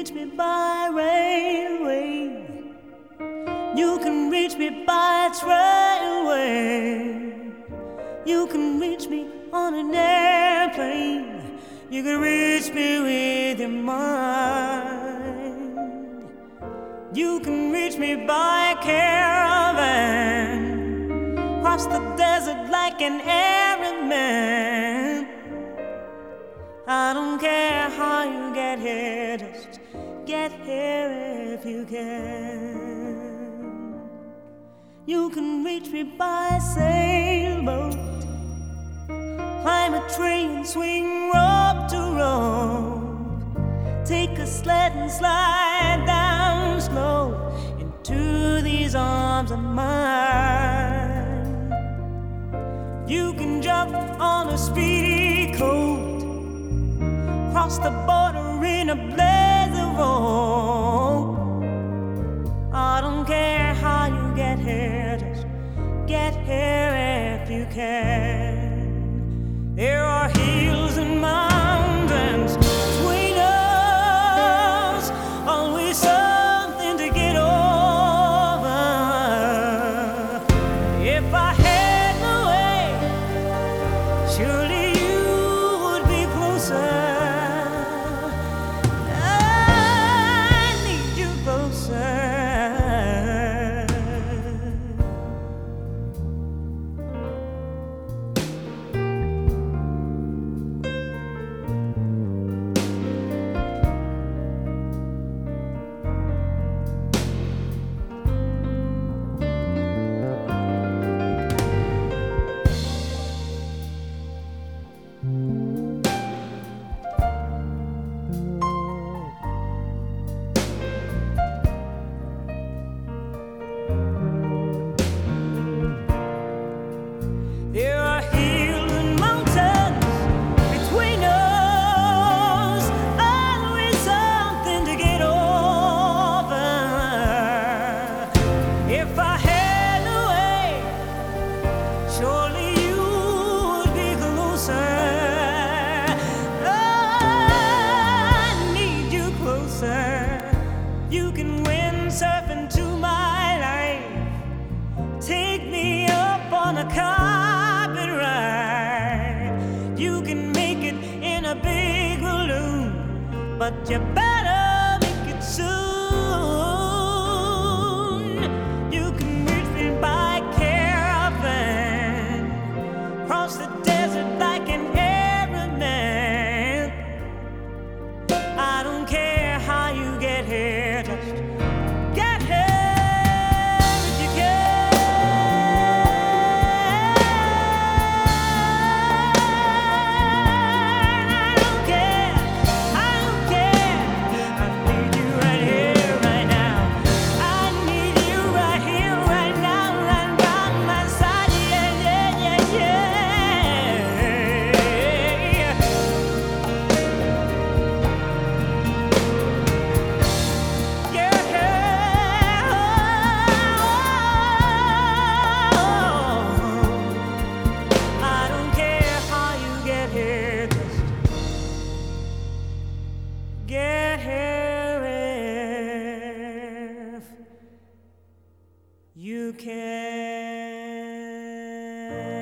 reach me by railway. You can reach me by trailway. You can reach me on an airplane. You can reach me with your mind. You can reach me by caravan, cross the desert like an Arab man. I don't care how you get here, just get here if you can. You can reach me by sailboat, climb a tree and swing rope to rope, take a sled and slide down slow into these arms of mine. You can jump on a speedy coat, cross the border in a blaze of hope. I don't care how you get here, just get here if you can. There are hills and mountains between us, always something to get over. If I had no way, surely you would be closer. There are hills and mountains between us, always something to get over. If I had a way, surely you would be closer. I need you closer. You can windsurf into my life, take me up on a car. You can make it in a big balloon, but you better make it soon. You can reach me by caravan, cross the desert like an Arab man. I don't care how you get here, just get here. Get here if you can.